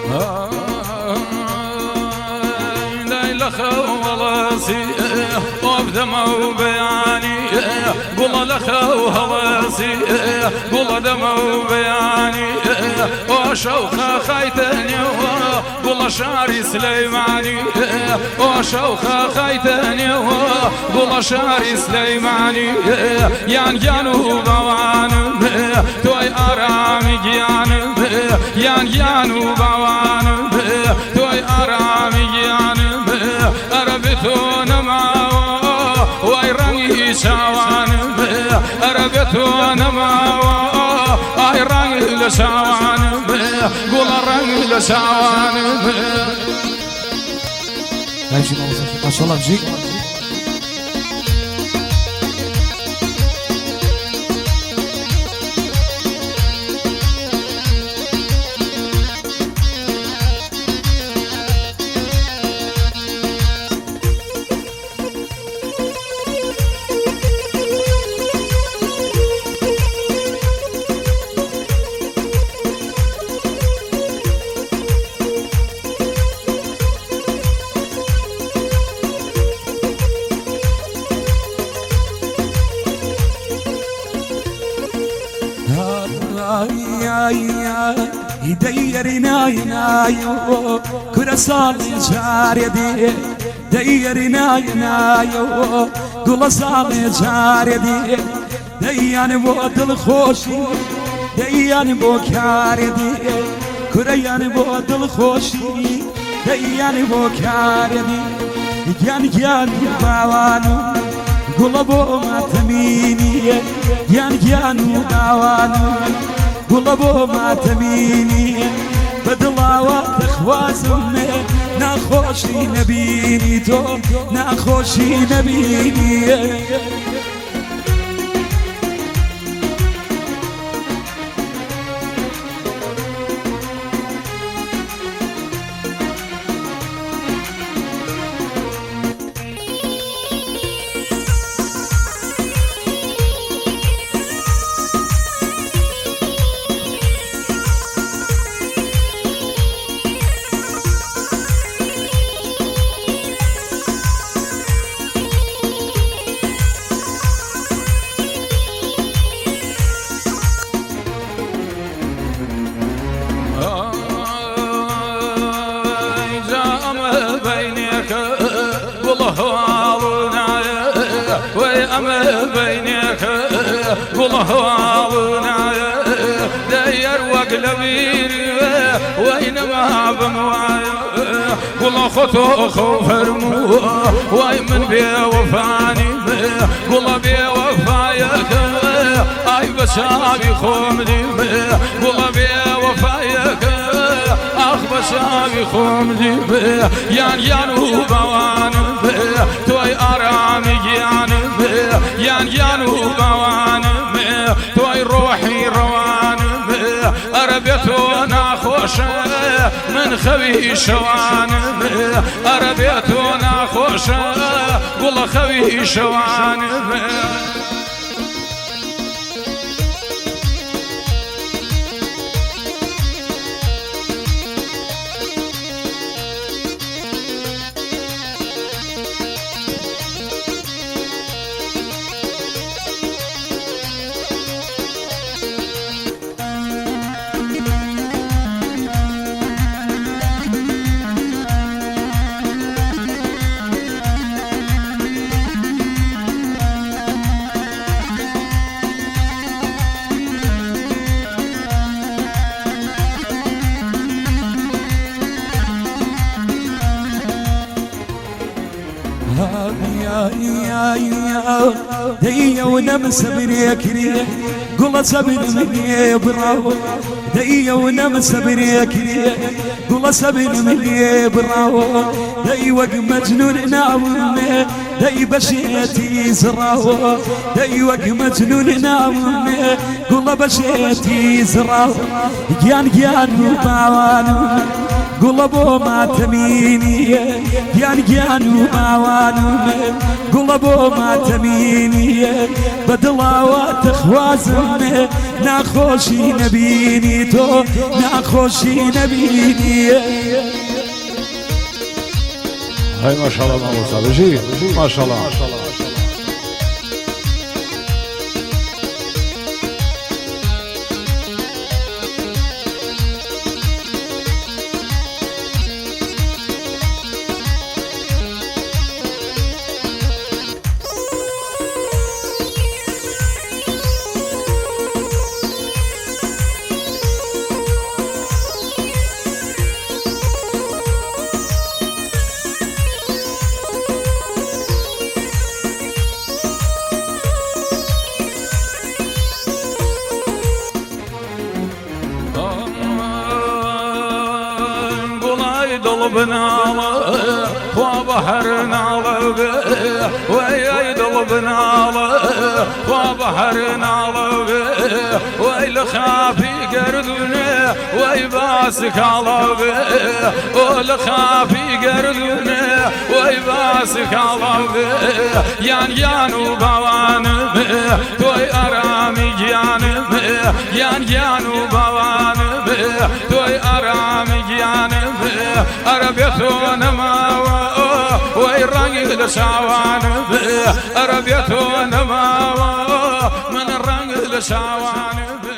ليلى خولاسي وبدمو بياني قول لخو هواسي قول دمو بياني وشوخة خيتني قول شعري سليماني وشوخة خيتني قول شعري سليماني يان جانو بوانم توي أرامي جانم يان جانو بوانم توي أرامي جانم أربتون معه ويراني شوانم أربتون معه أي راني لشوانم قول راني لشوانم. ما شاء الله بجيك يديرنا ينايو كرسال جار دي ديرنا ينايو قول صال جار دي ديان بود الخوشي ديان بو كار دي كريان بود الخوشي ديان بو كار دي جان جان باوانو قول بو ما تميني جان جان باوانو قول ابو ما تميني بدلاوات خوازم ناخوشي نبيني تو ناخوشي نبيني. بينك والله والنايا داير وقلبيري وينما بموايا والله خطو خوفرمو واي من بي وفاني والله بي وفايك اي بشابي خومدي والله بي وفايك اخ بشابي خومدي يان يانو بوان توي ارامي يان يانو بوان توي روحي روان أربيتونا خوشة من خوي شوان أربيتونا خوشة قول خوي شوان. دي ونم سبريك ريح قول صبر مني براو دي ونم سبريك ريح قول صبر مني براو دي وق مجنون ناوم دي بشيتي زراو دي وق مجنون ناوم قول بشيتي زراو جان جان باوان قلبو ما تميني يان جانو باوانم قلبو ما تميني بدلاوات خوازم ناخوشي نبيني تو ناخوشي نبيني. هاي ما شاء الله ما وصل جي ما شاء الله. بناله وبحر ناله ويا يدل بناله وبحر ناله ويل خافي قردونه ويباسك على والخافي قردونه ويباسك على يان وبوانم توي ارامي جانم يان وبوانم توي ارامي جانم عربيتون ما ويرنق لشعوان عربيتون ما من الرنق لشعوان